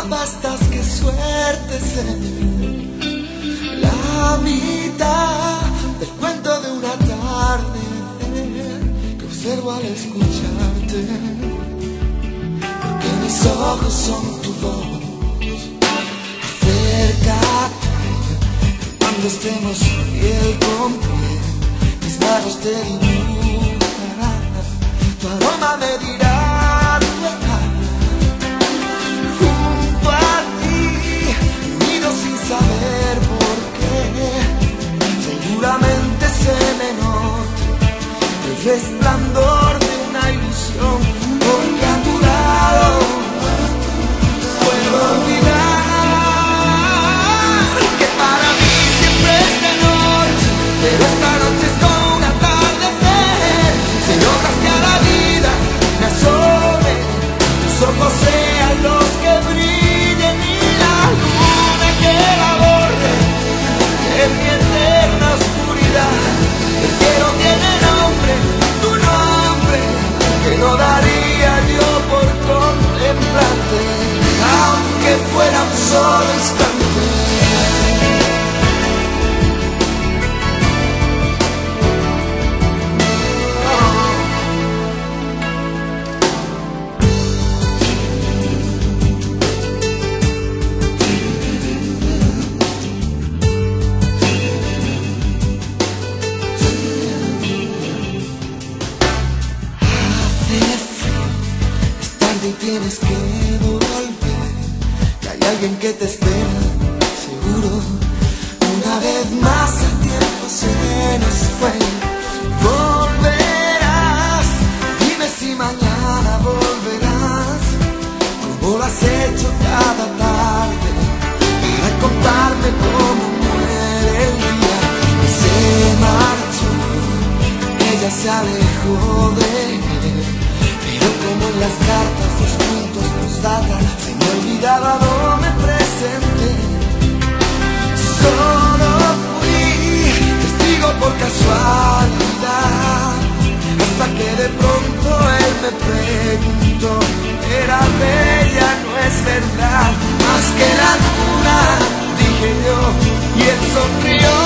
bastas, qué suerte ser la mitad del cuento de una tarde que observo al escucharte, porque mis ojos son tu voz. Acércate cuando estemos piel con piel, mis manos te dibujarán, tu aroma me dirá tu edad. Junto a ti, unido sin saber por qué, seguramente se me nota el resplandor de una ilusión, porque a tu lado puedo olvidar que para mí siempre es de noche, pero esta noche es como un atardecer. Si logras que a la vida me asome, tus ojos sean los que brillen y la luna que la borre en mi eterna oscuridad. El cielo tiene nombre, tu nombre, que no daría yo por contemplarte, aunque fuera un solo instante. Y tienes que volver, que hay alguien que te espera, seguro. Una vez más el tiempo se nos fue. Volverás, dime si mañana volverás, como lo has hecho cada tarde, para contarme cómo muere el día. Y se marchó, ella se alejó de él, pero como en las cartas los puntos nos datan, se me olvidaba, no me presenté. Solo fui testigo por casualidad, hasta que de pronto él me preguntó: era bella, no es verdad, más que la luna, dije yo, y él sonrió.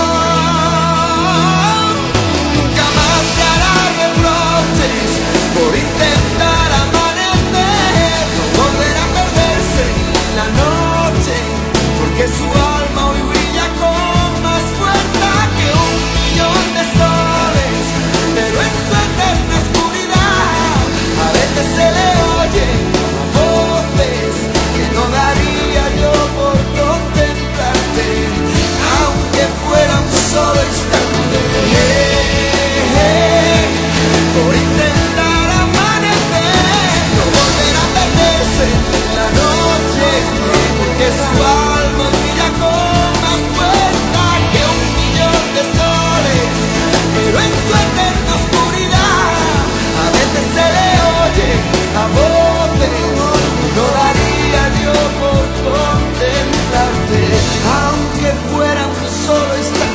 Nunca más se hará reproches por intentar amanecer, no volverá a perderse en la noche, porque su alma hoy brilla con más fuerza que 1.000.000 de soles, pero en su eterna oscuridad a veces se le oye voces que no daría yo por contemplarte, aunque fuera un solo instante. Por intentar amanecer, no volverá a perderse en la noche, porque su alma brilla con más fuerza que 1.000.000 de soles, pero en su eterna oscuridad a veces se le oye a voces que no daría yo por contemplarte, aunque fuera un solo instante.